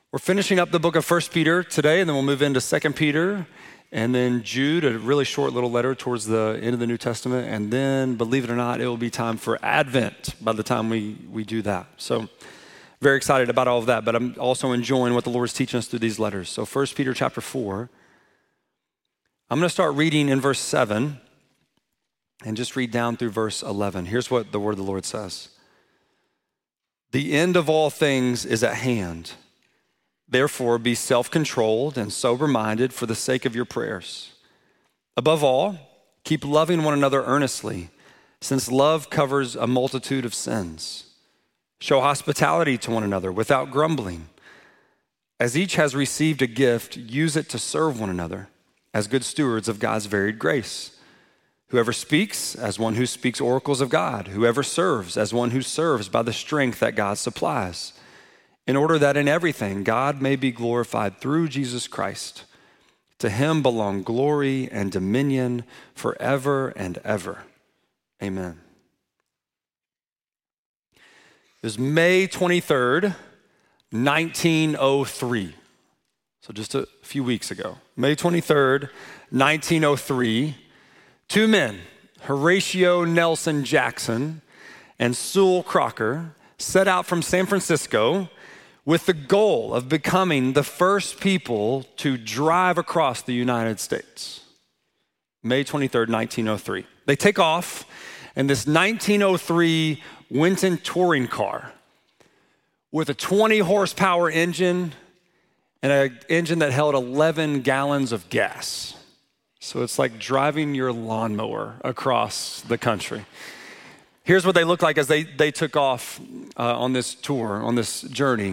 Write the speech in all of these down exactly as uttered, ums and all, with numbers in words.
We're finishing up the book of First Peter today, and then we'll move into Second Peter, and then Jude, a really short little letter towards the end of the New Testament, and then, believe it or not, it will be time for Advent by the time we, we do that. So very excited about all of that, but I'm also enjoying what the Lord is teaching us through these letters. So First Peter chapter four, I'm going to start reading in verse seven and just read down through verse eleven. Here's what the word of the Lord says. The end of all things is at hand. Therefore, be self-controlled and sober-minded for the sake of your prayers. Above all, keep loving one another earnestly, since love covers a multitude of sins. Show hospitality to one another without grumbling. As each has received a gift, use it to serve one another as good stewards of God's varied grace. Whoever speaks, as one who speaks oracles of God. Whoever serves, as one who serves by the strength that God supplies, in order that in everything God may be glorified through Jesus Christ. To him belong glory and dominion forever and ever. Amen. It was May twenty-third, nineteen oh three. So just a few weeks ago. May twenty-third, nineteen oh three. Two men, Horatio Nelson Jackson and Sewell Crocker, set out from San Francisco with the goal of becoming the first people to drive across the United States. May twenty-third, nineteen oh three. They take off in this nineteen oh three Winton touring car with a twenty horsepower engine and an engine that held eleven gallons of gas. So it's like driving your lawnmower across the country. Here's what they look like as they, they took off uh, on this tour, on this journey.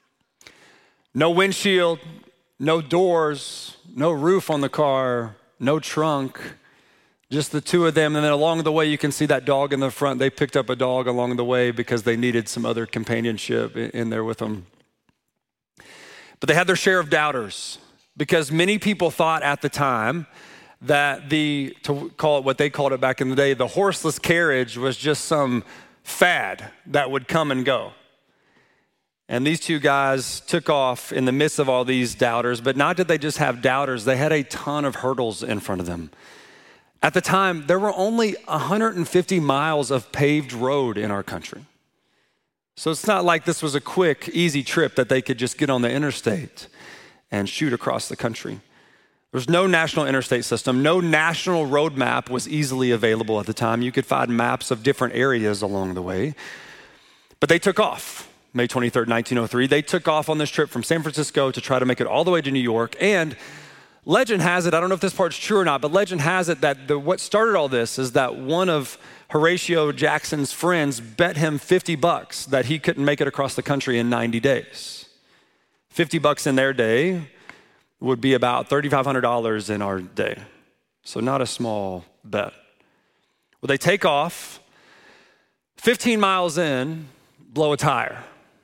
No windshield, no doors, no roof on the car, no trunk, just the two of them. And then along the way, you can see that dog in the front. They picked up a dog along the way because they needed some other companionship in there with them. But they had their share of doubters because many people thought at the time that the, to call it what they called it back in the day, the horseless carriage was just some fad that would come and go. And these two guys took off in the midst of all these doubters, but not did they just have doubters, they had a ton of hurdles in front of them. At the time, there were only one hundred fifty miles of paved road in our country. So it's not like this was a quick, easy trip that they could just get on the interstate and shoot across the country. There's no national interstate system. No national road map was easily available at the time. You could find maps of different areas along the way. But they took off. May twenty-third, nineteen oh three. They took off on this trip from San Francisco to try to make it all the way to New York. And legend has it, I don't know if this part's true or not, but legend has it that the, what started all this is that one of Horatio Jackson's friends bet him fifty bucks that he couldn't make it across the country in ninety days. fifty bucks in their day would be about three thousand five hundred dollars in our day. So not a small bet. Well, they take off, fifteen miles in, blow a tire.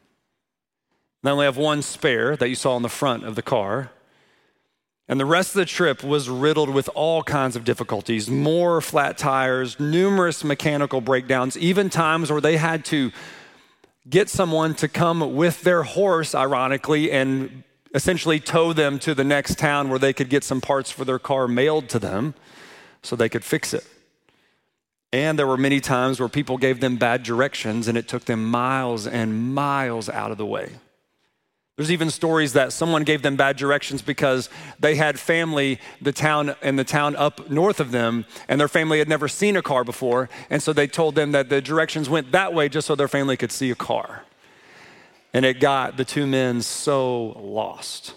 They only have one spare that you saw on the front of the car. And the rest of the trip was riddled with all kinds of difficulties, more flat tires, numerous mechanical breakdowns, even times where they had to get someone to come with their horse, ironically, and essentially tow them to the next town where they could get some parts for their car mailed to them so they could fix it. And there were many times where people gave them bad directions and it took them miles and miles out of the way. There's even stories that someone gave them bad directions because they had family the town in the town up north of them, and their family had never seen a car before, and so they told them that the directions went that way just so their family could see a car. And it got the two men so lost.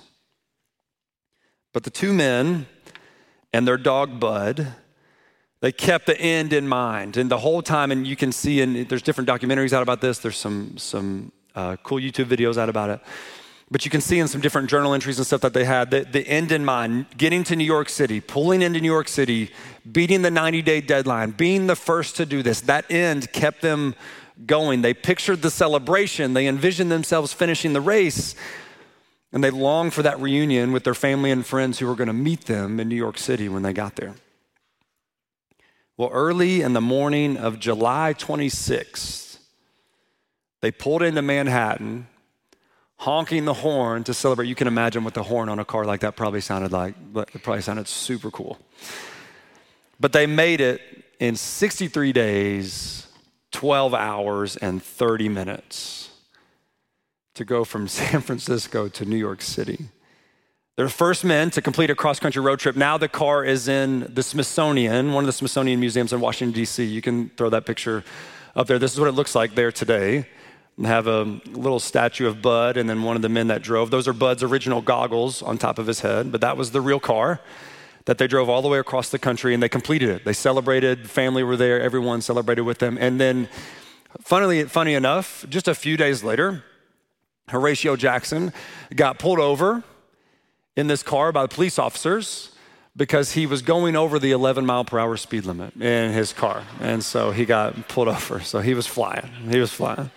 But the two men and their dog Bud, they kept the end in mind. And the whole time, and you can see, and there's different documentaries out about this. There's some, some uh, cool YouTube videos out about it. But you can see in some different journal entries and stuff that they had, the, the end in mind, getting to New York City, pulling into New York City, beating the ninety-day deadline, being the first to do this. That end kept them going. They pictured the celebration. They envisioned themselves finishing the race. And they longed for that reunion with their family and friends who were going to meet them in New York City when they got there. Well, early in the morning of July twenty-sixth, they pulled into Manhattan, honking the horn to celebrate. You can imagine what the horn on a car like that probably sounded like, but it probably sounded super cool. But they made it in sixty-three days, twelve hours, and thirty minutes to go from San Francisco to New York City. They're the first men to complete a cross-country road trip. Now the car is in the Smithsonian, one of the Smithsonian museums in Washington, D C. You can throw that picture up there. This is what it looks like there today. We have a little statue of Bud and then one of the men that drove. Those are Bud's original goggles on top of his head, but that was the real car that they drove all the way across the country, and they completed it. They celebrated, family were there, everyone celebrated with them. And then, funnily, funny enough, just a few days later, Horatio Jackson got pulled over in this car by the police officers because he was going over the eleven mile per hour speed limit in his car. And so he got pulled over. So he was flying. He was flying.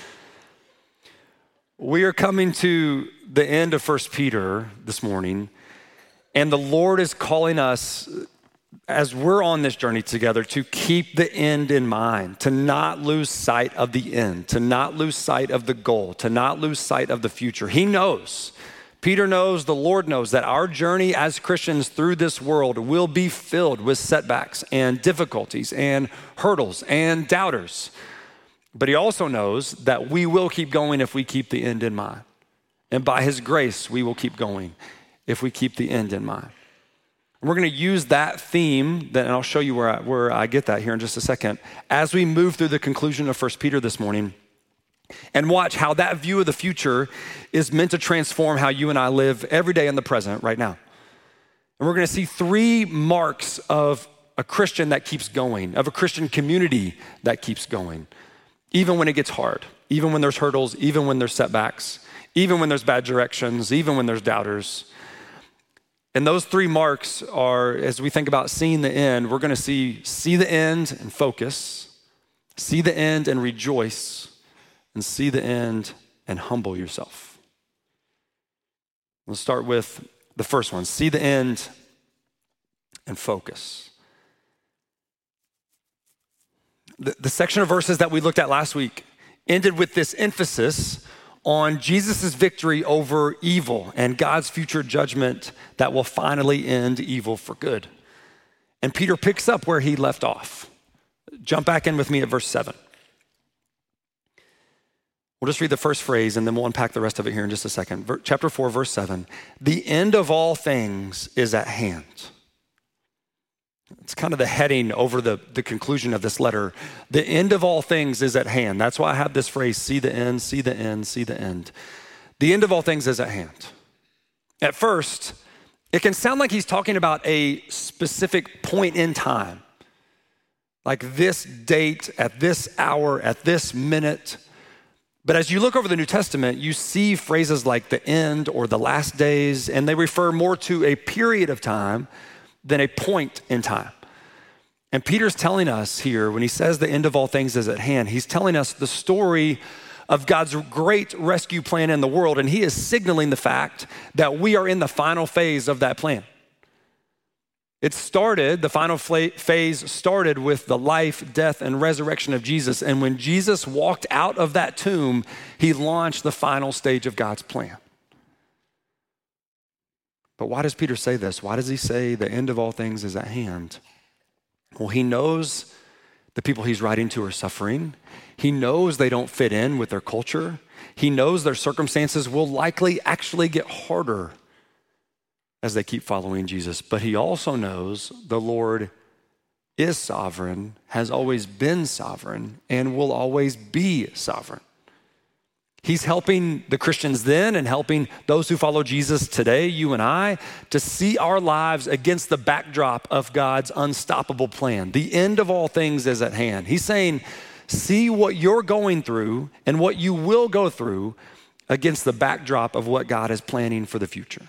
We are coming to the end of First Peter this morning, and the Lord is calling us, as we're on this journey together, to keep the end in mind, to not lose sight of the end, to not lose sight of the goal, to not lose sight of the future. He knows, Peter knows, the Lord knows that our journey as Christians through this world will be filled with setbacks and difficulties and hurdles and doubters. But he also knows that we will keep going if we keep the end in mind. And by his grace, we will keep going if we keep the end in mind. And we're going to use that theme, that, and I'll show you where I, where I get that here in just a second, as we move through the conclusion of First Peter this morning, and watch how that view of the future is meant to transform how you and I live every day in the present right now. And we're going to see three marks of a Christian that keeps going, of a Christian community that keeps going, even when it gets hard, even when there's hurdles, even when there's setbacks, even when there's bad directions, even when there's doubters. And those three marks are, as we think about seeing the end, we're going to see see the end and focus, see the end and rejoice, and see the end and humble yourself. Let's start with the first one, see the end and focus. The, the section of verses that we looked at last week ended with this emphasis on Jesus' victory over evil and God's future judgment that will finally end evil for good. And Peter picks up where he left off. Jump back in with me at verse seven. We'll just read the first phrase and then we'll unpack the rest of it here in just a second. Ver- chapter four, verse seven. The end of all things is at hand. It's kind of the heading over the, the conclusion of this letter. The end of all things is at hand. That's why I have this phrase, see the end, see the end, see the end. The end of all things is at hand. At first, it can sound like he's talking about a specific point in time, like this date, at this hour, at this minute. But as you look over the New Testament, you see phrases like the end or the last days, and they refer more to a period of time than a point in time. And Peter's telling us here, when he says the end of all things is at hand, he's telling us the story of God's great rescue plan in the world, and he is signaling the fact that we are in the final phase of that plan. It started, the final phase started with the life, death, and resurrection of Jesus, and when Jesus walked out of that tomb, he launched the final stage of God's plan. But why does Peter say this? Why does he say the end of all things is at hand? Well, he knows the people he's writing to are suffering. He knows they don't fit in with their culture. He knows their circumstances will likely actually get harder as they keep following Jesus. But he also knows the Lord is sovereign, has always been sovereign, and will always be sovereign. He's helping the Christians then and helping those who follow Jesus today, you and I, to see our lives against the backdrop of God's unstoppable plan. The end of all things is at hand. He's saying, see what you're going through and what you will go through against the backdrop of what God is planning for the future.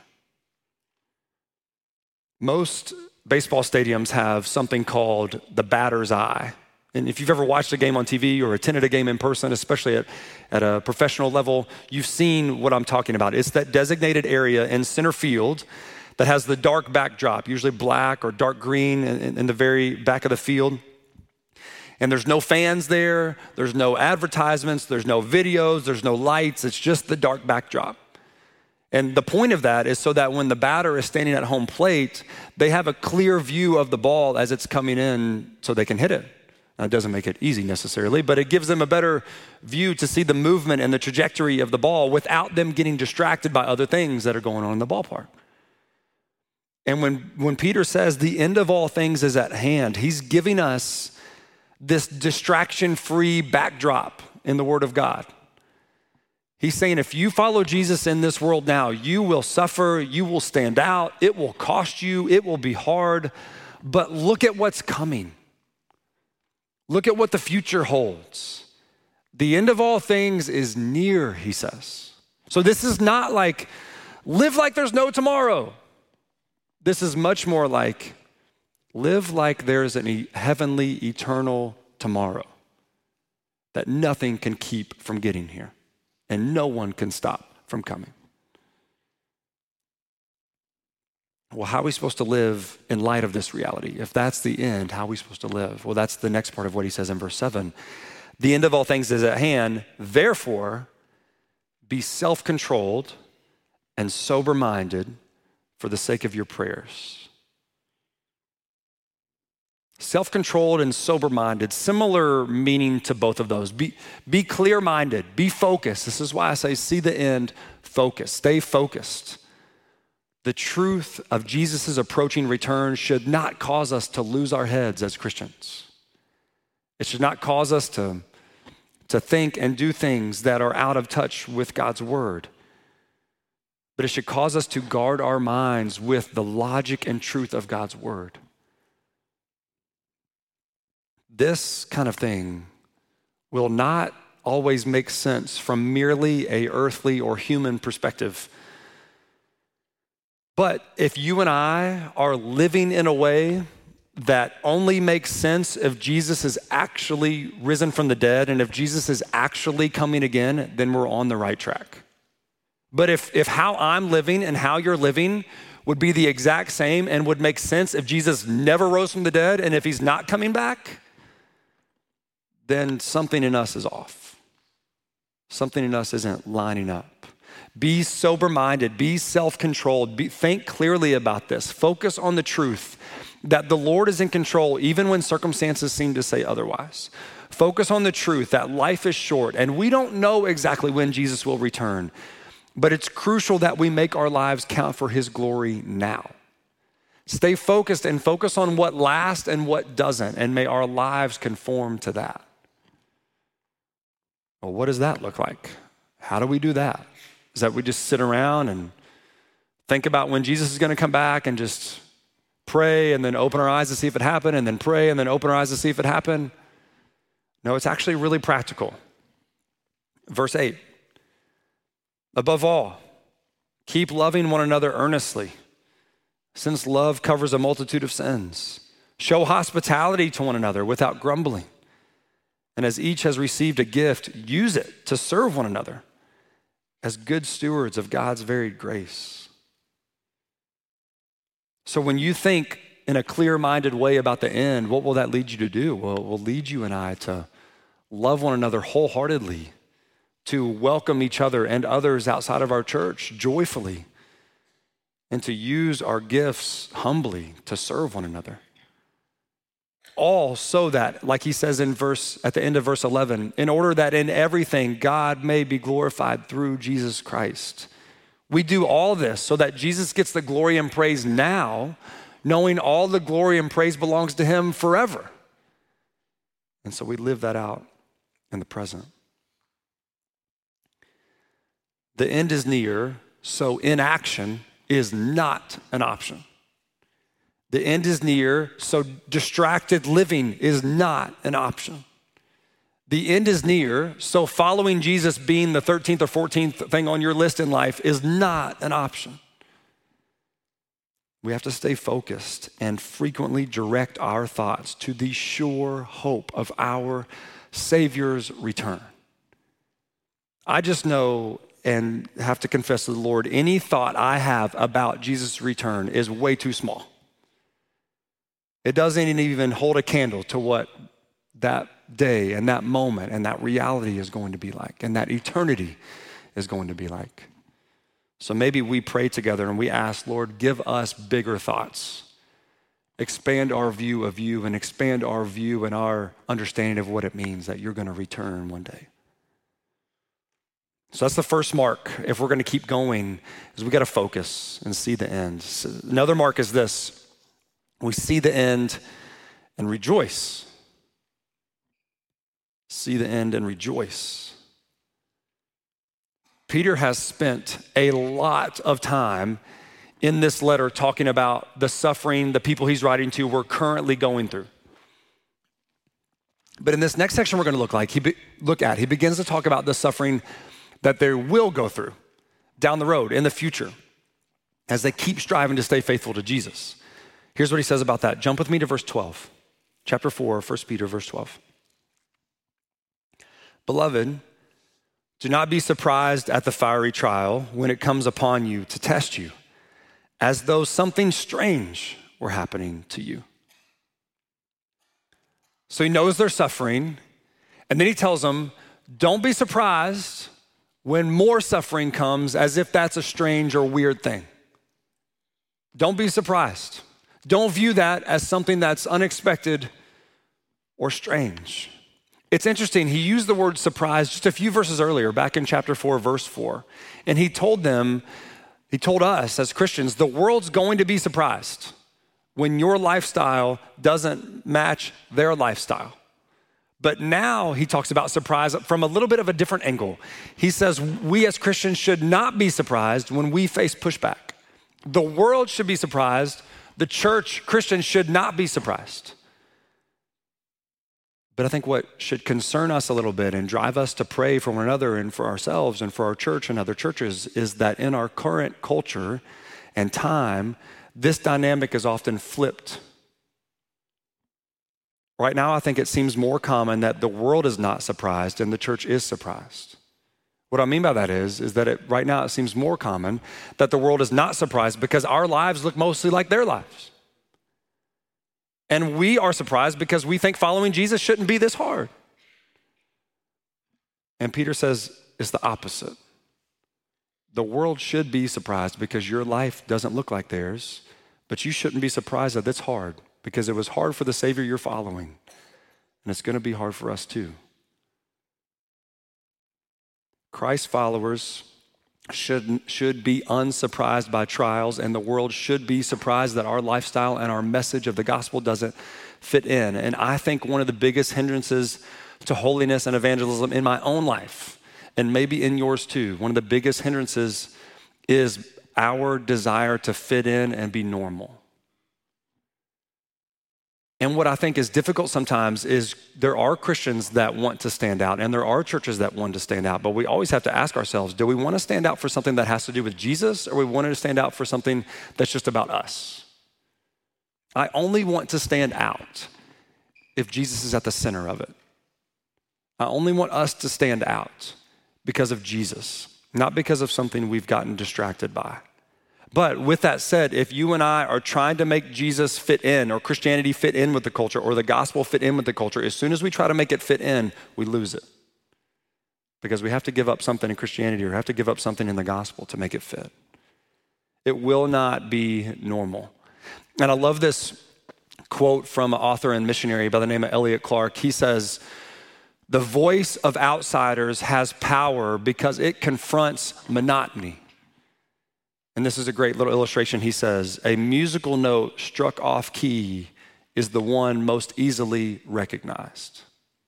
Most baseball stadiums have something called the batter's eye. And if you've ever watched a game on T V or attended a game in person, especially at, at a professional level, you've seen what I'm talking about. It's that designated area in center field that has the dark backdrop, usually black or dark green in, in the very back of the field. And there's no fans there, there's no advertisements, there's no videos, there's no lights, it's just the dark backdrop. And the point of that is so that when the batter is standing at home plate, they have a clear view of the ball as it's coming in so they can hit it. Now, it doesn't make it easy necessarily, but it gives them a better view to see the movement and the trajectory of the ball without them getting distracted by other things that are going on in the ballpark. And when, when Peter says the end of all things is at hand, he's giving us this distraction-free backdrop in the Word of God. He's saying if you follow Jesus in this world now, you will suffer, you will stand out, it will cost you, it will be hard, but look at what's coming. Look at what the future holds. The end of all things is near, he says. So this is not like, live like there's no tomorrow. This is much more like, live like there's a heavenly, eternal tomorrow that nothing can keep from getting here and no one can stop from coming. Well, how are we supposed to live in light of this reality? If that's the end, how are we supposed to live? Well, that's the next part of what he says in verse seven. The end of all things is at hand. Therefore, be self-controlled and sober-minded for the sake of your prayers. Self-controlled and sober-minded, similar meaning to both of those. Be, be clear-minded, be focused. This is why I say see the end, focus, stay focused. The truth of Jesus' approaching return should not cause us to lose our heads as Christians. It should not cause us to, to think and do things that are out of touch with God's word. But it should cause us to guard our minds with the logic and truth of God's word. This kind of thing will not always make sense from merely a earthly or human perspective. But if you and I are living in a way that only makes sense if Jesus is actually risen from the dead and if Jesus is actually coming again, then we're on the right track. But if, if how I'm living and how you're living would be the exact same and would make sense if Jesus never rose from the dead and if he's not coming back, then something in us is off. Something in us isn't lining up. Be sober-minded, be self-controlled, be, think clearly about this. Focus on the truth that the Lord is in control even when circumstances seem to say otherwise. Focus on the truth that life is short and we don't know exactly when Jesus will return, but it's crucial that we make our lives count for his glory now. Stay focused and focus on what lasts and what doesn't, and may our lives conform to that. Well, what does that look like? How do we do that? Is that we just sit around and think about when Jesus is going to come back and just pray and then open our eyes to see if it happened and then pray and then open our eyes to see if it happened? No, it's actually really practical. Verse eight, above all, keep loving one another earnestly, since love covers a multitude of sins. Show hospitality to one another without grumbling. And as each has received a gift, use it to serve one another as good stewards of God's varied grace. So when you think in a clear-minded way about the end, what will that lead you to do? Well, it will lead you and I to love one another wholeheartedly, to welcome each other and others outside of our church joyfully, and to use our gifts humbly to serve one another. All so that, like he says in verse, at the end of verse eleven, in order that in everything God may be glorified through Jesus Christ. We do all this so that Jesus gets the glory and praise now, knowing all the glory and praise belongs to him forever. And so we live that out in the present. The end is near, so inaction is not an option. The end is near, so distracted living is not an option. The end is near, so following Jesus being the thirteenth or fourteenth thing on your list in life is not an option. We have to stay focused and frequently direct our thoughts to the sure hope of our Savior's return. I just know and have to confess to the Lord, any thought I have about Jesus' return is way too small. It doesn't even hold a candle to what that day and that moment and that reality is going to be like, and that eternity is going to be like. So maybe we pray together and we ask, Lord, give us bigger thoughts. Expand our view of you and expand our view and our understanding of what it means that you're going to return one day. So that's the first mark. If we're going to keep going, is we got to focus and see the end. So another mark is this. We see the end and rejoice. See the end and rejoice. Peter has spent a lot of time in this letter talking about the suffering the people he's writing to were currently going through. But in this next section we're going to look like, he be, look at, he begins to talk about the suffering that they will go through down the road in the future as they keep striving to stay faithful to Jesus. Here's what he says about that. Jump with me to verse twelve, chapter four, First Peter, verse twelve. Beloved, do not be surprised at the fiery trial when it comes upon you to test you, as though something strange were happening to you. So he knows they're suffering, and then he tells them, don't be surprised when more suffering comes as if that's a strange or weird thing. Don't be surprised. Don't view that as something that's unexpected or strange. It's interesting, he used the word surprise just a few verses earlier, back in chapter four, verse four. And he told them, he told us as Christians, the world's going to be surprised when your lifestyle doesn't match their lifestyle. But now he talks about surprise from a little bit of a different angle. He says we as Christians should not be surprised when we face pushback. The world should be surprised. The church, Christians, should not be surprised. But I think what should concern us a little bit and drive us to pray for one another and for ourselves and for our church and other churches is that in our current culture and time, this dynamic is often flipped. Right now, I think it seems more common that the world is not surprised and the church is surprised. What I mean by that is, is that it, right now it seems more common that the world is not surprised because our lives look mostly like their lives. And we are surprised because we think following Jesus shouldn't be this hard. And Peter says it's the opposite. The world should be surprised because your life doesn't look like theirs, but you shouldn't be surprised that it's hard because it was hard for the Savior you're following. And it's going to be hard for us too. Christ followers should, should be unsurprised by trials, and the world should be surprised that our lifestyle and our message of the gospel doesn't fit in. And I think one of the biggest hindrances to holiness and evangelism in my own life, and maybe in yours too, one of the biggest hindrances is our desire to fit in and be normal. And what I think is difficult sometimes is there are Christians that want to stand out and there are churches that want to stand out, but we always have to ask ourselves, do we want to stand out for something that has to do with Jesus, or we want to stand out for something that's just about us? I only want to stand out if Jesus is at the center of it. I only want us to stand out because of Jesus, not because of something we've gotten distracted by. But with that said, if you and I are trying to make Jesus fit in, or Christianity fit in with the culture, or the gospel fit in with the culture, as soon as we try to make it fit in, we lose it. Because we have to give up something in Christianity or have to give up something in the gospel to make it fit. It will not be normal. And I love this quote from an author and missionary by the name of Elliot Clark. He says, "The voice of outsiders has power because it confronts monotony." And this is a great little illustration. He says, a musical note struck off key is the one most easily recognized.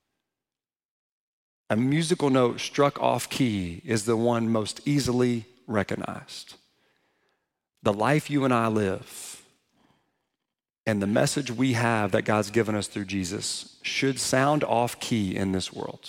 A musical note struck off key is the one most easily recognized. The life you and I live and the message we have that God's given us through Jesus should sound off key in this world.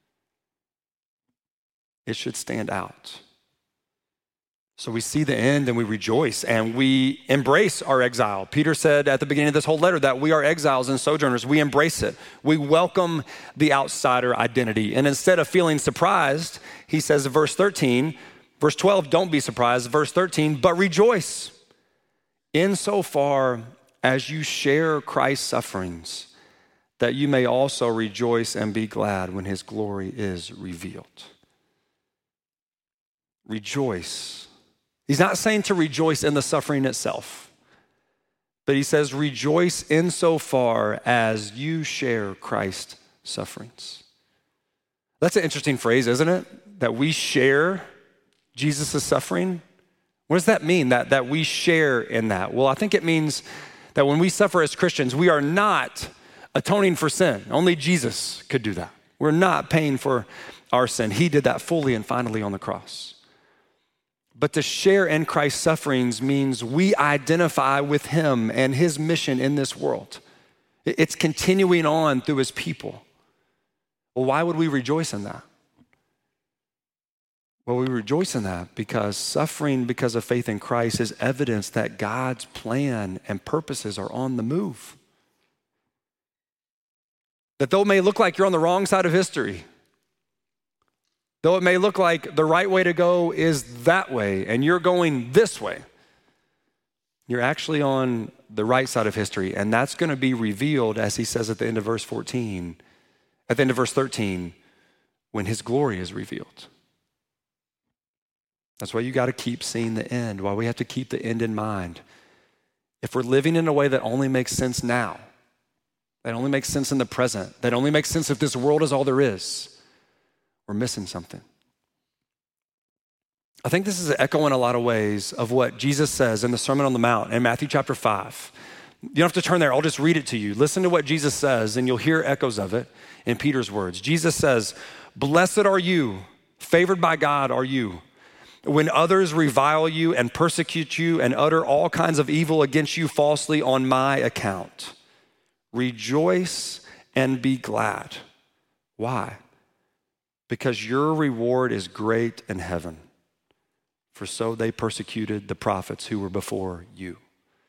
It should stand out. So we see the end and we rejoice and we embrace our exile. Peter said at the beginning of this whole letter that we are exiles and sojourners. We embrace it. We welcome the outsider identity. And instead of feeling surprised, he says in verse thirteen, verse twelve, don't be surprised. Verse thirteen, but rejoice insofar as you share Christ's sufferings, that you may also rejoice and be glad when his glory is revealed. Rejoice. He's not saying to rejoice in the suffering itself, but he says rejoice insofar as you share Christ's sufferings. That's an interesting phrase, isn't it? That we share Jesus' suffering. What does that mean, that, that we share in that? Well, I think it means that when we suffer as Christians, we are not atoning for sin. Only Jesus could do that. We're not paying for our sin. He did that fully and finally on the cross. But to share in Christ's sufferings means we identify with him and his mission in this world. It's continuing on through his people. Well, why would we rejoice in that? Well, we rejoice in that because suffering because of faith in Christ is evidence that God's plan and purposes are on the move. That though it may look like you're on the wrong side of history, though it may look like the right way to go is that way and you're going this way, you're actually on the right side of history, and that's going to be revealed, as he says at the end of verse fourteen, at the end of verse thirteen, when his glory is revealed. That's why you got to keep seeing the end, why we have to keep the end in mind. If we're living in a way that only makes sense now, that only makes sense in the present, that only makes sense if this world is all there is, we're missing something. I think this is an echo in a lot of ways of what Jesus says in the Sermon on the Mount in Matthew chapter five. You don't have to turn there, I'll just read it to you. Listen to what Jesus says and you'll hear echoes of it in Peter's words. Jesus says, "Blessed are you, favored by God are you, when others revile you and persecute you and utter all kinds of evil against you falsely on my account. Rejoice and be glad." Why? Because your reward is great in heaven, for so they persecuted the prophets who were before you.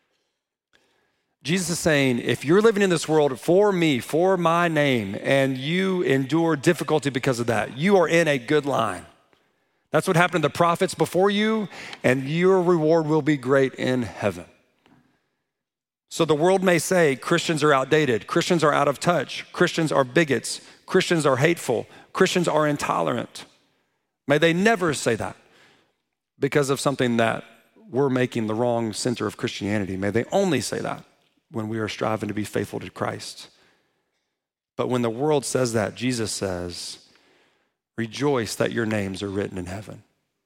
Jesus is saying, if you're living in this world for me, for my name, and you endure difficulty because of that, you are in a good line. That's what happened to the prophets before you, and your reward will be great in heaven. So the world may say Christians are outdated, Christians are out of touch, Christians are bigots, Christians are hateful, Christians are intolerant. May they never say that because of something that we're making the wrong center of Christianity. May they only say that when we are striving to be faithful to Christ. But when the world says that, Jesus says, rejoice that your names are written in heaven.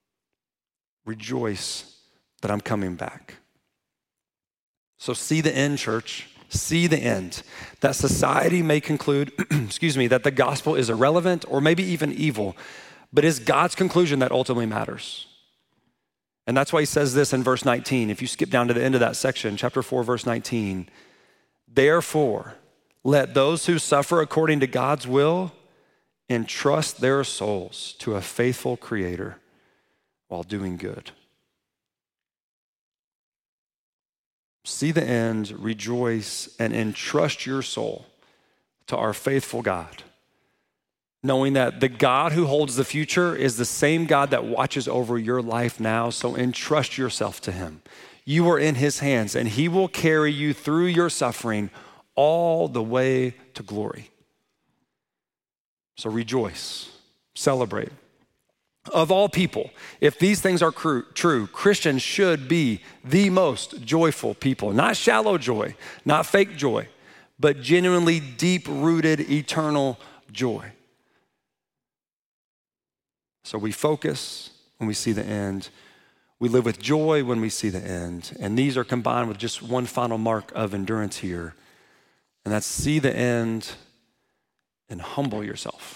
Rejoice that I'm coming back. So see the end, church. See the end. That society may conclude, excuse me, that the gospel is irrelevant or maybe even evil, but it's God's conclusion that ultimately matters. And that's why he says this in verse nineteen. If you skip down to the end of that section, chapter four, verse nineteen, therefore, let those who suffer according to God's will entrust their souls to a faithful Creator while doing good. See the end, rejoice, and entrust your soul to our faithful God, knowing that the God who holds the future is the same God that watches over your life now, so entrust yourself to him. You are in his hands, and he will carry you through your suffering all the way to glory. So rejoice, celebrate. Of all people, if these things are cr- true, Christians should be the most joyful people. Not shallow joy, not fake joy, but genuinely deep-rooted, eternal joy. So we focus when we see the end. We live with joy when we see the end. And these are combined with just one final mark of endurance here. And that's see the end and humble yourself.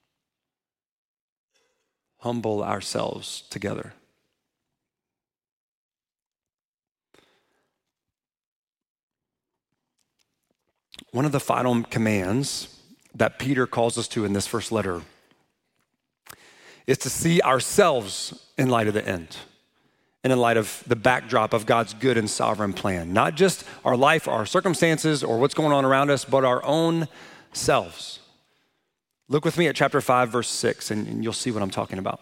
Humble ourselves together. One of the final commands that Peter calls us to in this first letter is to see ourselves in light of the end and in light of the backdrop of God's good and sovereign plan. Not just our life, our circumstances, or what's going on around us, but our own selves. Look with me at chapter five, verse six, and, and you'll see what I'm talking about.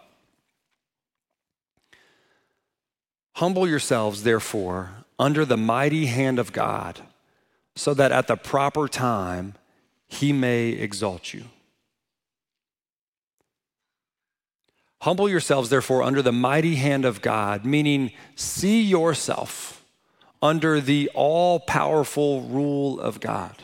Humble yourselves, therefore, under the mighty hand of God, so that at the proper time, he may exalt you. Humble yourselves, therefore, under the mighty hand of God, meaning see yourself under the all-powerful rule of God.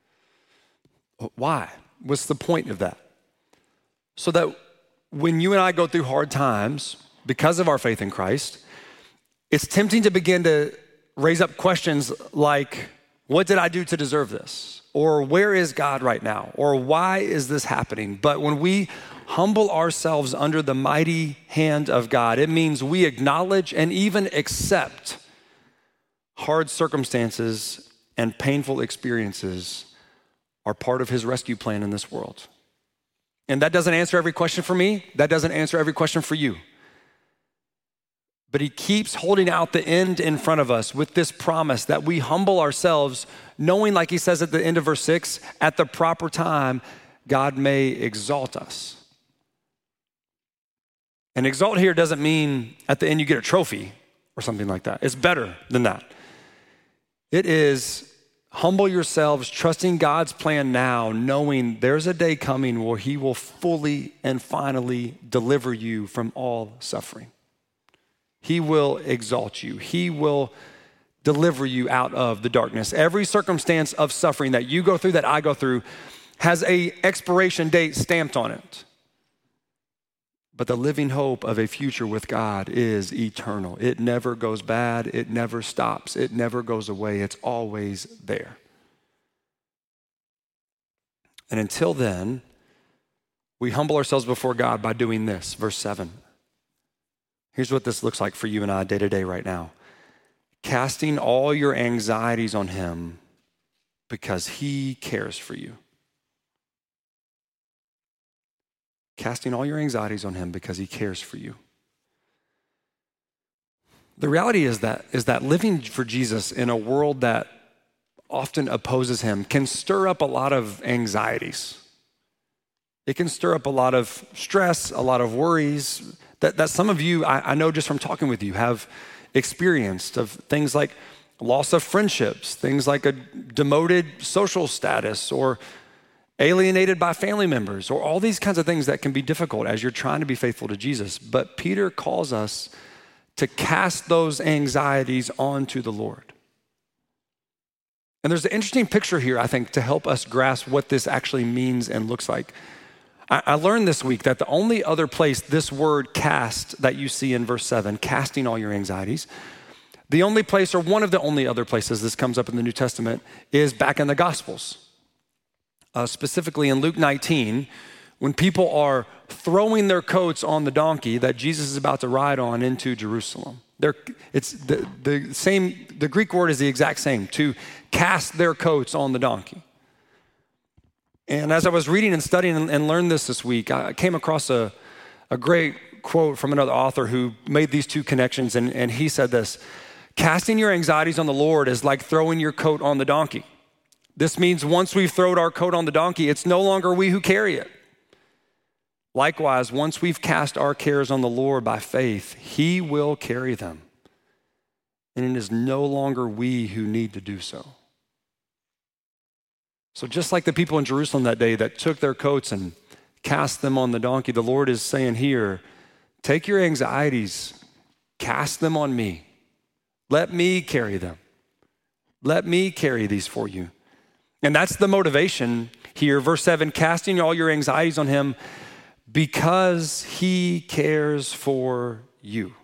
Why? What's the point of that? So that when you and I go through hard times because of our faith in Christ, it's tempting to begin to raise up questions like, what did I do to deserve this? Or where is God right now? Or why is this happening? But when we humble ourselves under the mighty hand of God, it means we acknowledge and even accept hard circumstances and painful experiences are part of his rescue plan in this world. And that doesn't answer every question for me. That doesn't answer every question for you. But he keeps holding out the end in front of us with this promise that we humble ourselves, knowing, like he says at the end of verse six, at the proper time, God may exalt us. And exalt here doesn't mean at the end you get a trophy or something like that. It's better than that. It is humble yourselves, trusting God's plan now, knowing there's a day coming where he will fully and finally deliver you from all suffering. He will exalt you. He will deliver you out of the darkness. Every circumstance of suffering that you go through, that I go through, has a expiration date stamped on it. But the living hope of a future with God is eternal. It never goes bad. It never stops. It never goes away. It's always there. And until then, we humble ourselves before God by doing this. Verse seven. Here's what this looks like for you and I day to day right now. Casting all your anxieties on him because he cares for you. Casting all your anxieties on him because he cares for you. The reality is that, is that living for Jesus in a world that often opposes him can stir up a lot of anxieties. It can stir up a lot of stress, a lot of worries that, that some of you, I, I know just from talking with you, have experienced, of things like loss of friendships, things like a demoted social status, or alienated by family members, or all these kinds of things that can be difficult as you're trying to be faithful to Jesus. But Peter calls us to cast those anxieties onto the Lord. And there's an interesting picture here, I think, to help us grasp what this actually means and looks like. I, I learned this week that the only other place this word cast that you see in verse seven, casting all your anxieties, the only place, or one of the only other places this comes up in the New Testament, is back in the Gospels. Uh, specifically in Luke nineteen, when people are throwing their coats on the donkey that Jesus is about to ride on into Jerusalem. They're, it's the, the same, the Greek word is the exact same, to cast their coats on the donkey. And as I was reading and studying and, and learned this this week, I came across a, a great quote from another author who made these two connections, and, and he said this: casting your anxieties on the Lord is like throwing your coat on the donkey. This means once we've thrown our coat on the donkey, it's no longer we who carry it. Likewise, once we've cast our cares on the Lord by faith, he will carry them. And it is no longer we who need to do so. So just like the people in Jerusalem that day that took their coats and cast them on the donkey, the Lord is saying here, take your anxieties, cast them on me. Let me carry them. Let me carry these for you. And that's the motivation here. Verse seven, casting all your anxieties on him because he cares for you.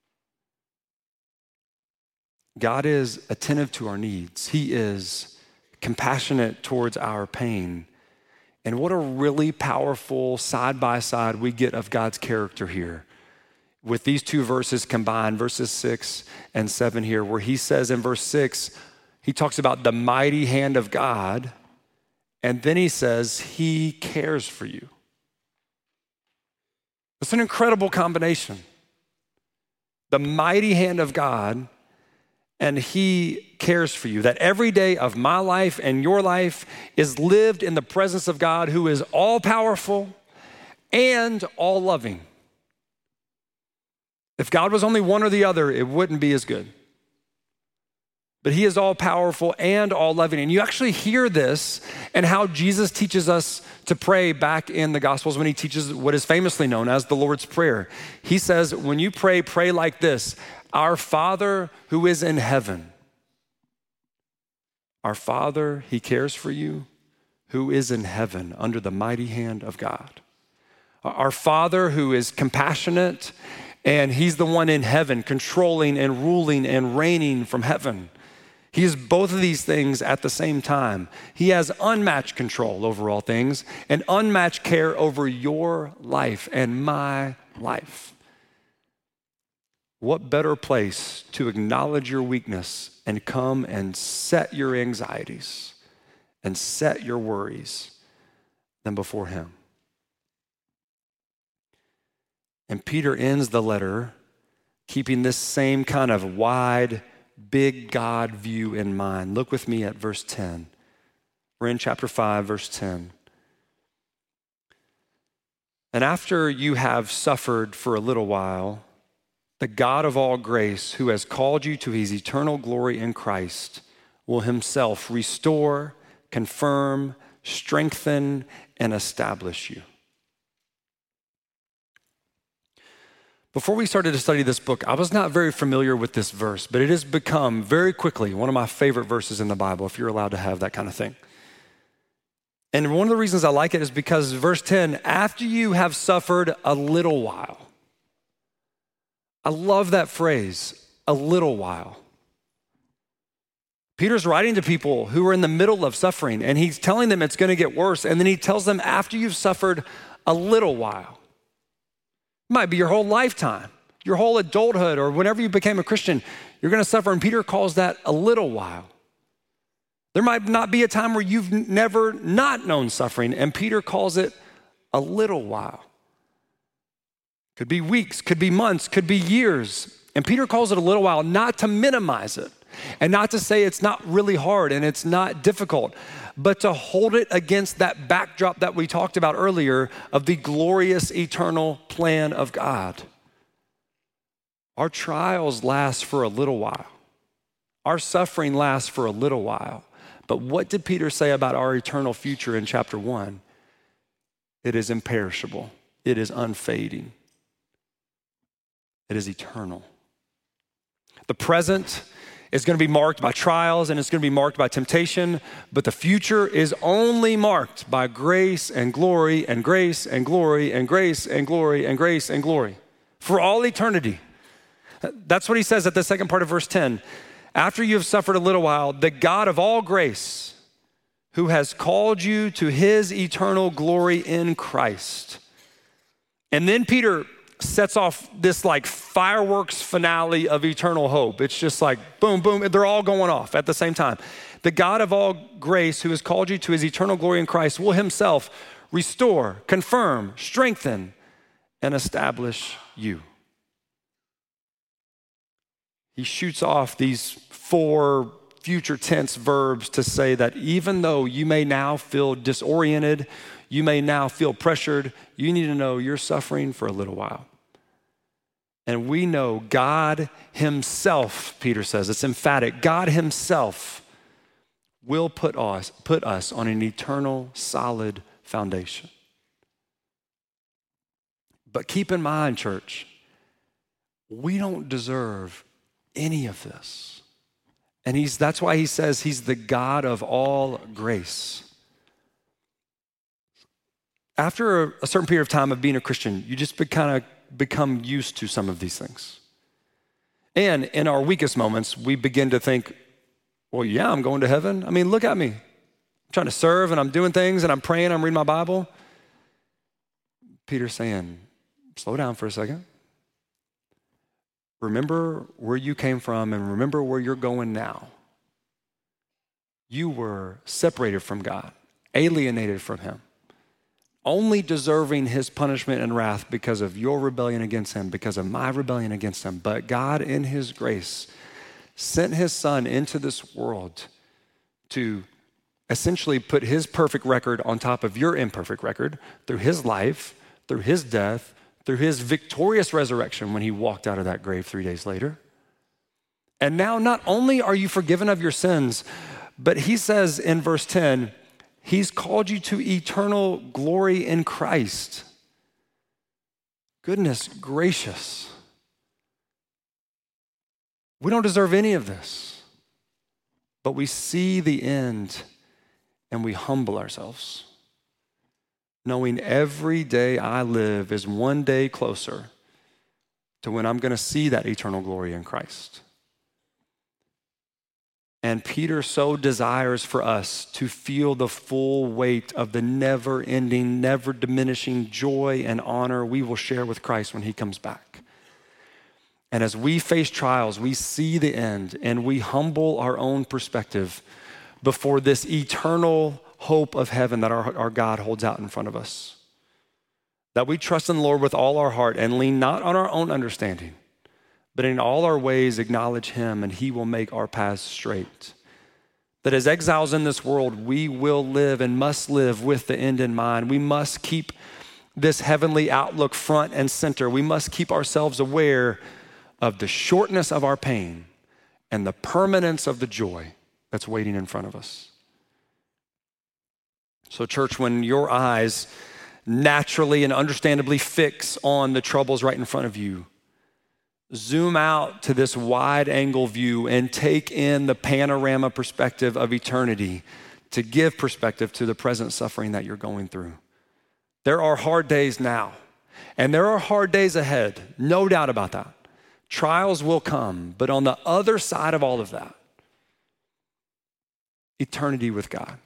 God is attentive to our needs. He is compassionate towards our pain. And what a really powerful side by side we get of God's character here with these two verses combined, verses six and seven here, where he says in verse six, he talks about the mighty hand of God, and then he says he cares for you. It's an incredible combination. The mighty hand of God, and he cares for you. That every day of my life and your life is lived in the presence of God, who is all powerful and all loving. If God was only one or the other, it wouldn't be as good. But he is all powerful and all loving. And you actually hear this and how Jesus teaches us to pray back in the Gospels when he teaches what is famously known as the Lord's Prayer. He says, when you pray, pray like this: Our Father who is in heaven. Our Father, he cares for you, who is in heaven under the mighty hand of God. Our Father who is compassionate, and he's the one in heaven controlling and ruling and reigning from heaven. He is both of these things at the same time. He has unmatched control over all things and unmatched care over your life and my life. What better place to acknowledge your weakness and come and set your anxieties and set your worries than before him? And Peter ends the letter keeping this same kind of wide, big God view in mind. Look with me at verse ten. We're in chapter five, verse ten. And after you have suffered for a little while, the God of all grace, who has called you to his eternal glory in Christ, will himself restore, confirm, strengthen, and establish you. Before we started to study this book, I was not very familiar with this verse, but it has become very quickly one of my favorite verses in the Bible, if you're allowed to have that kind of thing. And one of the reasons I like it is because verse ten, after you have suffered a little while. I love that phrase, a little while. Peter's writing to people who are in the middle of suffering, and he's telling them it's going to get worse. And then he tells them after you've suffered a little while. It might be your whole lifetime, your whole adulthood, or whenever you became a Christian, you're going to suffer. And Peter calls that a little while. There might not be a time where you've never not known suffering, and Peter calls it a little while. Could be weeks, could be months, could be years. And Peter calls it a little while, not to minimize it and not to say it's not really hard and it's not difficult, but to hold it against that backdrop that we talked about earlier of the glorious eternal plan of God. Our trials last for a little while. Our suffering lasts for a little while. But what did Peter say about our eternal future in chapter one? It is imperishable. It is unfading. It is eternal. The present is going to be marked by trials and it's going to be marked by temptation, but the future is only marked by grace and glory and grace and glory and grace and glory and grace and glory for all eternity. That's what he says at the second part of verse ten. After you have suffered a little while, the God of all grace, who has called you to his eternal glory in Christ. And then Peter sets off this like fireworks finale of eternal hope. It's just like boom, boom, they're all going off at the same time. The God of all grace, who has called you to his eternal glory in Christ, will himself restore, confirm, strengthen, and establish you. He shoots off these four future tense verbs to say that even though you may now feel disoriented, you may now feel pressured, you need to know you're suffering for a little while. And we know God himself, Peter says, it's emphatic, God himself will put us, put us on an eternal, solid foundation. But keep in mind, church, we don't deserve any of this. And he's that's why he says he's the God of all grace. After a certain period of time of being a Christian, you just be, kind of become used to some of these things. And in our weakest moments, we begin to think, well, yeah, I'm going to heaven. I mean, look at me. I'm trying to serve and I'm doing things and I'm praying, I'm reading my Bible. Peter's saying, slow down for a second. Remember where you came from and remember where you're going now. You were separated from God, alienated from him, only deserving his punishment and wrath because of your rebellion against him, because of my rebellion against him. But God, in his grace, sent his son into this world to essentially put his perfect record on top of your imperfect record through his life, through his death, through his victorious resurrection when he walked out of that grave three days later. And now not only are you forgiven of your sins, but he says in verse ten, he's called you to eternal glory in Christ. Goodness gracious. We don't deserve any of this, but we see the end and we humble ourselves, knowing every day I live is one day closer to when I'm going to see that eternal glory in Christ. And Peter so desires for us to feel the full weight of the never-ending, never-diminishing joy and honor we will share with Christ when he comes back. And as we face trials, we see the end and we humble our own perspective before this eternal hope of heaven that our, our God holds out in front of us. That we trust in the Lord with all our heart and lean not on our own understanding, but in all our ways acknowledge him and he will make our paths straight. That as exiles in this world, we will live and must live with the end in mind. We must keep this heavenly outlook front and center. We must keep ourselves aware of the shortness of our pain and the permanence of the joy that's waiting in front of us. So church, when your eyes naturally and understandably fix on the troubles right in front of you, zoom out to this wide angle view and take in the panorama perspective of eternity to give perspective to the present suffering that you're going through. There are hard days now, and there are hard days ahead, no doubt about that. Trials will come, but on the other side of all of that, eternity with God,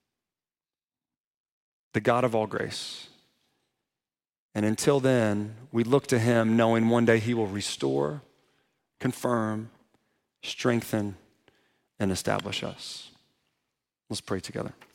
the God of all grace. And until then, we look to him knowing one day he will restore, confirm, strengthen, and establish us. Let's pray together.